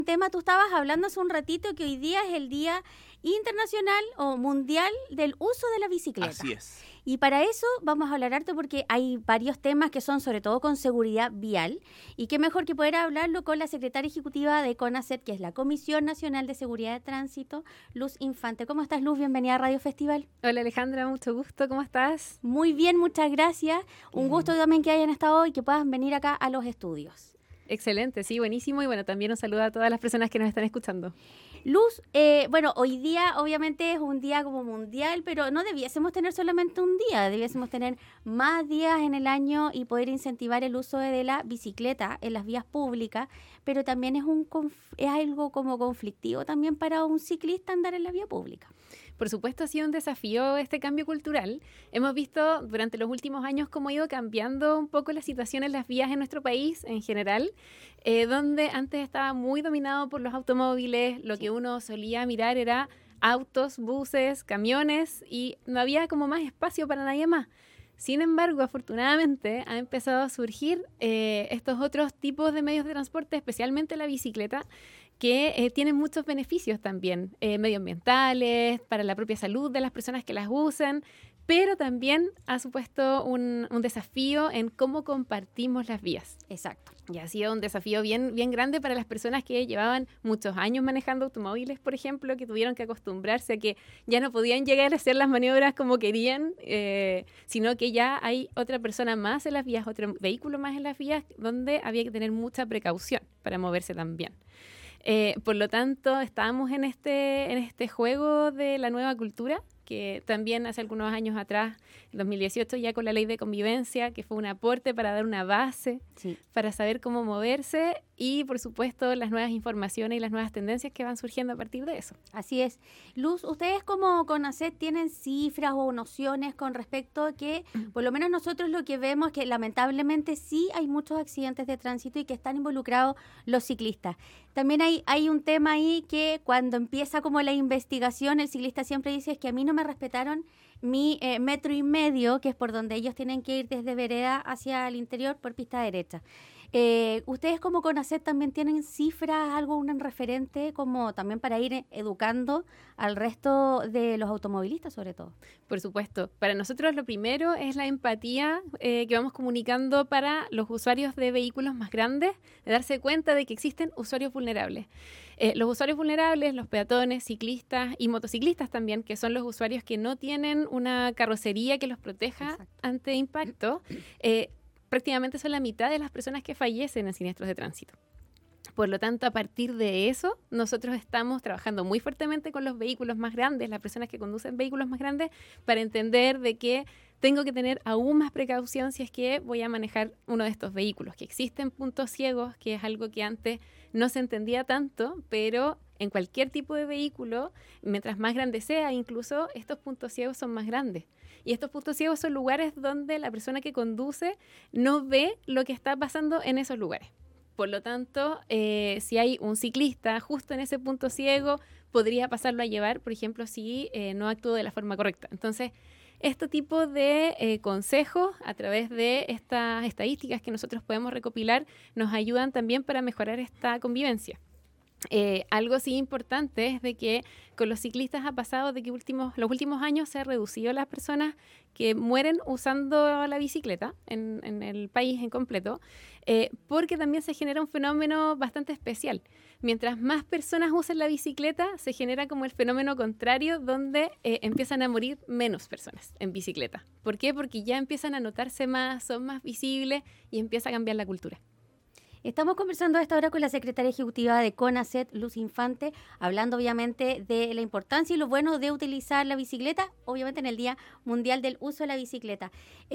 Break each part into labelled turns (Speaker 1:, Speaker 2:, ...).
Speaker 1: Tema, tú estabas hablando hace un ratito que hoy día es el Día Internacional o Mundial del Uso de la Bicicleta.
Speaker 2: Así es.
Speaker 1: Y para eso vamos a hablar harto porque hay varios temas que son sobre todo con seguridad vial y qué mejor que poder hablarlo con la secretaria ejecutiva de CONACET, que es la Comisión Nacional de Seguridad de Tránsito, Luz Infante. ¿Cómo estás, Luz? Bienvenida a Radio Festival.
Speaker 3: Hola Alejandra, mucho gusto, ¿cómo estás?
Speaker 1: Muy bien, muchas gracias. Un gusto también que hayan estado y que puedan venir acá a los estudios.
Speaker 3: Excelente, sí, buenísimo. Y bueno, también un saludo a todas las personas que nos están escuchando.
Speaker 1: Luz, bueno, hoy día obviamente es un día como mundial, pero no debiésemos tener solamente un día, debiésemos tener más días en el año y poder incentivar el uso de la bicicleta en las vías públicas, pero también es algo como conflictivo también para un ciclista andar en la vía pública.
Speaker 3: Por supuesto, ha sido un desafío este cambio cultural. Hemos visto durante los últimos años cómo ha ido cambiando un poco la situación en las vías en nuestro país en general, donde antes estaba muy dominado por los automóviles, lo que uno solía mirar era autos, buses, camiones y no había como más espacio para nadie más. Sin embargo, afortunadamente, ha empezado a surgir estos otros tipos de medios de transporte, especialmente la bicicleta, que tienen muchos beneficios también, medioambientales, para la propia salud de las personas que las usan, pero también ha supuesto un desafío en cómo compartimos las vías.
Speaker 1: Exacto.
Speaker 3: Y ha sido un desafío bien grande para las personas que llevaban muchos años manejando automóviles, por ejemplo, que tuvieron que acostumbrarse a que ya no podían llegar a hacer las maniobras como querían, sino que ya hay otra persona más en las vías, otro vehículo más en las vías, donde había que tener mucha precaución para moverse también. Por lo tanto, estábamos en este juego de la nueva cultura, que también hace algunos años atrás, en 2018, ya con la ley de convivencia, que fue un aporte para dar una base, para saber cómo moverse y, por supuesto, las nuevas informaciones y las nuevas tendencias que van surgiendo a partir de eso.
Speaker 1: Así es. Luz, ustedes como CONACET tienen cifras o nociones con respecto a que, por lo menos nosotros lo que vemos es que lamentablemente sí hay muchos accidentes de tránsito y que están involucrados los ciclistas. También hay un tema ahí que cuando empieza como la investigación, el ciclista siempre dice es que a mí no me respetaron mi 1,5 metros, que es por donde ellos tienen que ir desde vereda hacia el interior por pista derecha. ¿Ustedes como CONACET también tienen cifras, algo, un referente como también para ir educando al resto de los automovilistas sobre todo?
Speaker 3: Por supuesto. Para nosotros lo primero es la empatía que vamos comunicando para los usuarios de vehículos más grandes, de darse cuenta de que existen usuarios vulnerables. Los usuarios vulnerables, los peatones, ciclistas y motociclistas también, que son los usuarios que no tienen una carrocería que los proteja ante impacto, prácticamente son la mitad de las personas que fallecen en siniestros de tránsito. Por lo tanto, a partir de eso, nosotros estamos trabajando muy fuertemente con los vehículos más grandes, las personas que conducen vehículos más grandes, para entender de que tengo que tener aún más precaución si es que voy a manejar uno de estos vehículos, que existen puntos ciegos, que es algo que antes no se entendía tanto, pero en cualquier tipo de vehículo, mientras más grande sea, incluso estos puntos ciegos son más grandes. Y estos puntos ciegos son lugares donde la persona que conduce no ve lo que está pasando en esos lugares. Por lo tanto, si hay un ciclista justo en ese punto ciego, podría pasarlo a llevar, por ejemplo, si no actúa de la forma correcta. Entonces, este tipo de consejos a través de estas estadísticas que nosotros podemos recopilar nos ayudan también para mejorar esta convivencia. Algo sí importante es de que con los ciclistas ha pasado de que los últimos años se ha reducido las personas que mueren usando la bicicleta en el país en completo, porque también se genera un fenómeno bastante especial. Mientras más personas usen la bicicleta, se genera como el fenómeno contrario, donde empiezan a morir menos personas en bicicleta. ¿Por qué? Porque ya empiezan a notarse más, son más visibles y empieza a cambiar la cultura.
Speaker 1: Estamos conversando a esta hora con la secretaria ejecutiva de CONACET, Luz Infante, hablando obviamente de la importancia y lo bueno de utilizar la bicicleta, obviamente en el Día Mundial del Uso de la Bicicleta.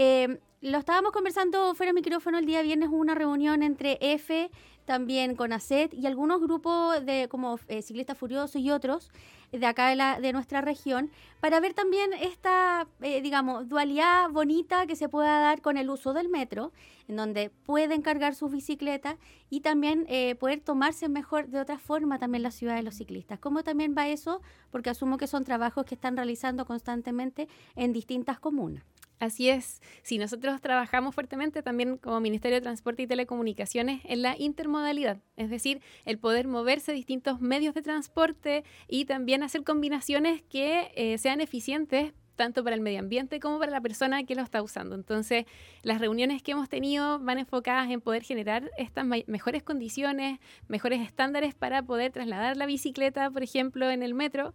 Speaker 1: Lo estábamos conversando fuera de micrófono el día viernes, hubo una reunión entre EFE, también CONACET y algunos grupos de como Ciclistas Furiosos y otros de acá de nuestra región, para ver también esta, dualidad bonita que se pueda dar con el uso del metro, en donde pueden cargar sus bicicletas y también poder tomarse mejor de otra forma también la ciudad de los ciclistas. ¿Cómo también va eso? Porque asumo que son trabajos que están realizando constantemente en distintas comunas.
Speaker 3: Así es. Si nosotros trabajamos fuertemente también como Ministerio de Transporte y Telecomunicaciones en la intermodalidad, es decir, el poder moverse distintos medios de transporte y también hacer combinaciones que sean eficientes tanto para el medio ambiente como para la persona que lo está usando. Entonces, las reuniones que hemos tenido van enfocadas en poder generar estas mejores condiciones, mejores estándares para poder trasladar la bicicleta, por ejemplo, en el metro,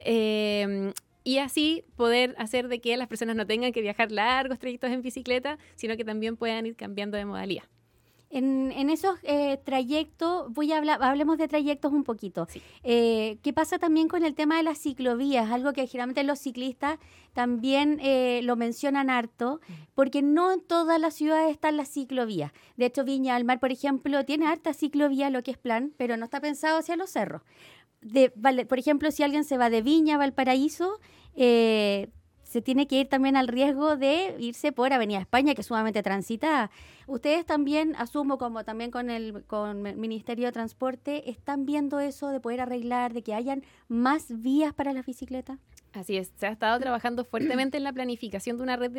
Speaker 3: y así poder hacer de que las personas no tengan que viajar largos trayectos en bicicleta, sino que también puedan ir cambiando de modalidad.
Speaker 1: En esos trayectos, hablemos de trayectos un poquito.
Speaker 3: Sí.
Speaker 1: ¿Qué pasa también con el tema de las ciclovías? Algo que generalmente los ciclistas también lo mencionan harto, porque no en todas las ciudades están las ciclovías. De hecho, Viña del Mar, por ejemplo, tiene harta ciclovía, lo que es plan, pero no está pensado hacia los cerros. Por ejemplo, si alguien se va de Viña a Valparaíso, se tiene que ir también al riesgo de irse por Avenida España, que es sumamente transitada. Ustedes también, asumo, como también con el Ministerio de Transporte, ¿están viendo eso de poder arreglar, de que hayan más vías para las bicicletas?
Speaker 3: Así es, se ha estado trabajando fuertemente en la planificación de una red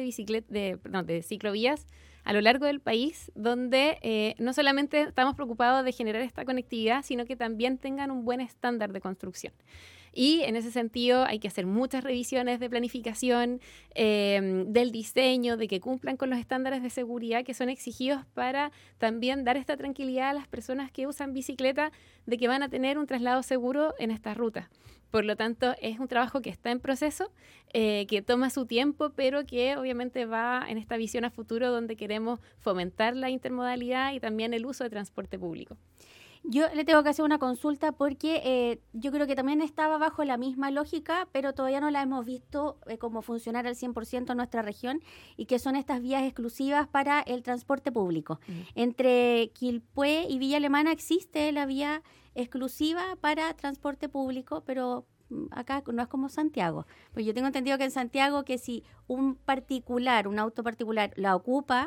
Speaker 3: de ciclovías a lo largo del país, donde no solamente estamos preocupados de generar esta conectividad, sino que también tengan un buen estándar de construcción. Y en ese sentido hay que hacer muchas revisiones de planificación, del diseño, de que cumplan con los estándares de seguridad que son exigidos para también dar esta tranquilidad a las personas que usan bicicleta de que van a tener un traslado seguro en estas rutas. Por lo tanto, es un trabajo que está en proceso, que toma su tiempo, pero que obviamente va en esta visión a futuro donde queremos fomentar la intermodalidad y también el uso de transporte público.
Speaker 1: Yo le tengo que hacer una consulta porque yo creo que también estaba bajo la misma lógica, pero todavía no la hemos visto cómo funcionar al 100% en nuestra región, y que son estas vías exclusivas para el transporte público. Entre Quilpué y Villa Alemana existe la vía exclusiva para transporte público, pero acá no es como Santiago. Pues yo tengo entendido que en Santiago, que si un auto particular la ocupa,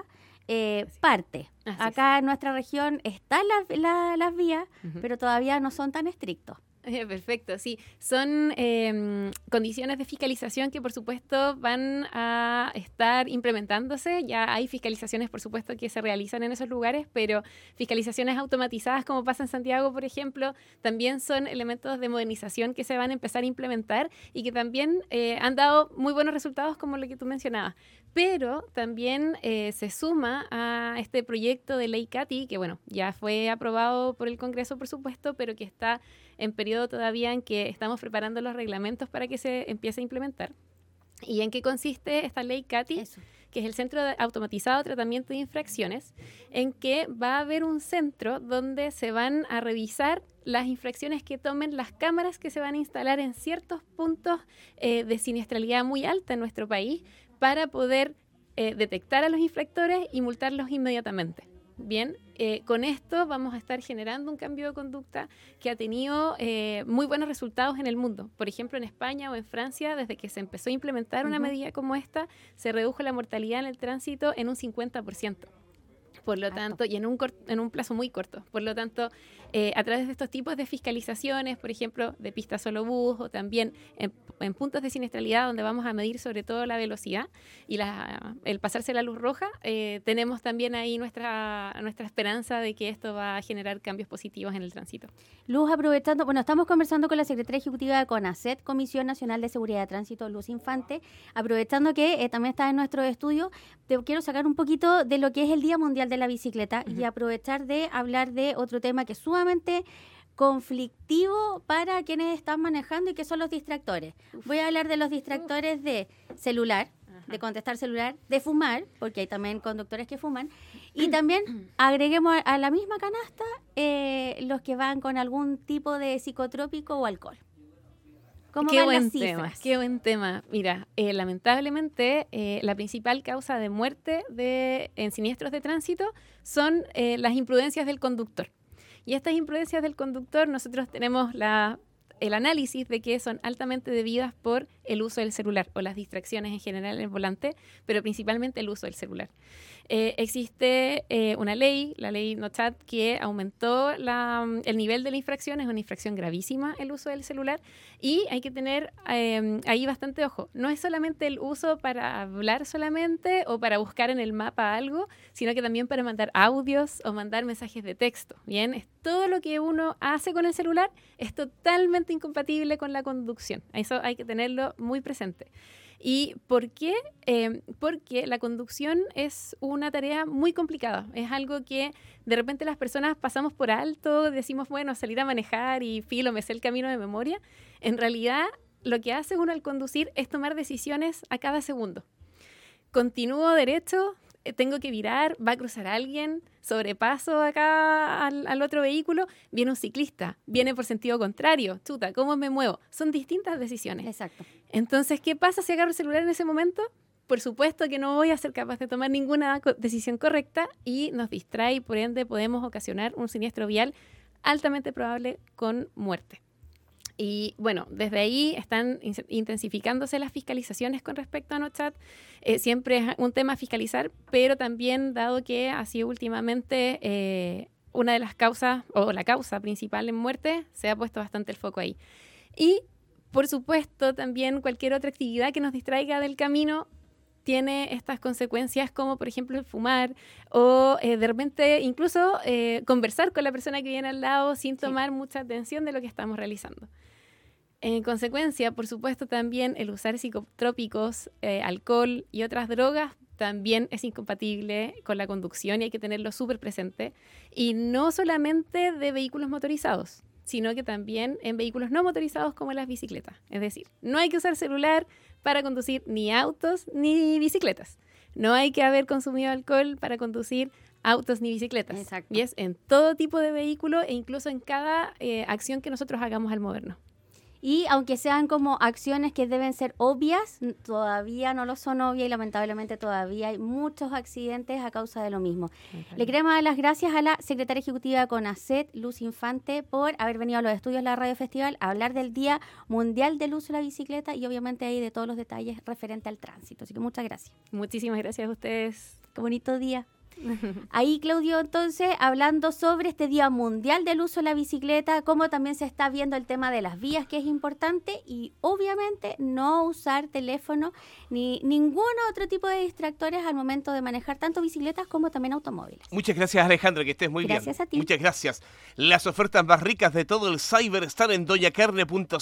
Speaker 1: parte.
Speaker 3: Así
Speaker 1: acá
Speaker 3: es.
Speaker 1: en nuestra región están las vías, pero todavía no son tan estrictos.
Speaker 3: Perfecto, sí. Son condiciones de fiscalización que, por supuesto, van a estar implementándose. Ya hay fiscalizaciones, por supuesto, que se realizan en esos lugares, pero fiscalizaciones automatizadas, como pasa en Santiago, por ejemplo, también son elementos de modernización que se van a empezar a implementar y que también han dado muy buenos resultados, como lo que tú mencionabas. Pero también se suma a este proyecto de ley CATI, que, bueno, ya fue aprobado por el Congreso, por supuesto, pero que está en periodo todavía en que estamos preparando los reglamentos para que se empiece a implementar. ¿Y en qué consiste esta ley CATI?
Speaker 1: Eso.
Speaker 3: Que es el Centro Automatizado de Tratamiento de Infracciones, en que va a haber un centro donde se van a revisar las infracciones que tomen las cámaras que se van a instalar en ciertos puntos de siniestralidad muy alta en nuestro país para poder detectar a los infractores y multarlos inmediatamente. Bien, con esto vamos a estar generando un cambio de conducta que ha tenido muy buenos resultados en el mundo. Por ejemplo, en España o en Francia, desde que se empezó a implementar una medida como esta, se redujo la mortalidad en el tránsito en un 50%. Por lo tanto, y en un plazo muy corto. Por lo tanto, a través de estos tipos de fiscalizaciones, por ejemplo, de pista solo bus, o también en puntos de siniestralidad donde vamos a medir sobre todo la velocidad y el pasarse la luz roja, tenemos también ahí nuestra esperanza de que esto va a generar cambios positivos en el tránsito.
Speaker 1: Luz, aprovechando, estamos conversando con la secretaria ejecutiva de CONACET, Comisión Nacional de Seguridad de Tránsito, Luz Infante. Aprovechando que también está en nuestro estudio, te quiero sacar un poquito de lo que es el Día Mundial de la Bicicleta y aprovechar de hablar de otro tema que es sumamente conflictivo para quienes están manejando, y que son los distractores. Voy a hablar de los distractores de celular, de contestar celular, de fumar, porque hay también conductores que fuman, y también agreguemos a la misma canasta los que van con algún tipo de psicotrópico o alcohol. ¿Cómo van las cifras?
Speaker 3: Qué buen tema. Mira, lamentablemente la principal causa de muerte en siniestros de tránsito son las imprudencias del conductor. Y estas imprudencias del conductor, nosotros tenemos el análisis de que son altamente debidas por el uso del celular o las distracciones en general en el volante, pero principalmente el uso del celular. Existe una ley, la ley NoChat, que aumentó el nivel de la infracción. Es una infracción gravísima el uso del celular y hay que tener ahí bastante ojo. No es solamente el uso para hablar solamente o para buscar en el mapa algo, sino que también para mandar audios o mandar mensajes de texto. Bien, es todo lo que uno hace con el celular es totalmente incompatible con la conducción. Eso hay que tenerlo muy presente. ¿Y por qué? Porque la conducción es una tarea muy complicada. Es algo que de repente las personas pasamos por alto, decimos, bueno, salir a manejar y filo, me sé el camino de memoria. En realidad, lo que hace uno al conducir es tomar decisiones a cada segundo. Continúo derecho, tengo que virar, va a cruzar alguien, sobrepaso acá al otro vehículo, viene un ciclista, viene por sentido contrario, chuta, ¿cómo me muevo? Son distintas decisiones.
Speaker 1: Exacto.
Speaker 3: Entonces, ¿qué pasa si agarro el celular en ese momento? Por supuesto que no voy a ser capaz de tomar ninguna decisión correcta y nos distrae y por ende podemos ocasionar un siniestro vial altamente probable con muerte. Y bueno, desde ahí están intensificándose las fiscalizaciones con respecto a NoChat. Siempre es un tema fiscalizar, pero también dado que ha sido últimamente una de las causas, o la causa principal en muerte, se ha puesto bastante el foco ahí. Y, por supuesto, también cualquier otra actividad que nos distraiga del camino tiene estas consecuencias como, por ejemplo, el fumar o de repente incluso conversar con la persona que viene al lado sin tomar mucha atención de lo que estamos realizando. En consecuencia, por supuesto, también el usar psicotrópicos, alcohol y otras drogas también es incompatible con la conducción y hay que tenerlo súper presente. Y no solamente de vehículos motorizados, sino que también en vehículos no motorizados como las bicicletas. Es decir, no hay que usar celular para conducir ni autos ni bicicletas. No hay que haber consumido alcohol para conducir autos ni bicicletas.
Speaker 1: Exacto.
Speaker 3: Y es en todo tipo de vehículo e incluso en cada acción que nosotros hagamos al movernos.
Speaker 1: Y aunque sean como acciones que deben ser obvias, todavía no lo son obvias y lamentablemente todavía hay muchos accidentes a causa de lo mismo. Le queremos dar las gracias a la secretaria ejecutiva de CONACET, Luz Infante, por haber venido a los estudios de la Radio Festival a hablar del Día Mundial del Uso de la Bicicleta y obviamente ahí de todos los detalles referente al tránsito. Así que muchas gracias.
Speaker 3: Muchísimas gracias a ustedes.
Speaker 1: Qué bonito día. Ahí, Claudio, entonces, hablando sobre este Día Mundial del Uso de la Bicicleta, cómo también se está viendo el tema de las vías, que es importante, y obviamente no usar teléfono ni ningún otro tipo de distractores al momento de manejar tanto bicicletas como también automóviles.
Speaker 2: Muchas gracias, Alejandra, que estés muy bien.
Speaker 1: Gracias a ti.
Speaker 2: Muchas gracias. Las ofertas más ricas de todo el Cyber están en doñacarne.cl.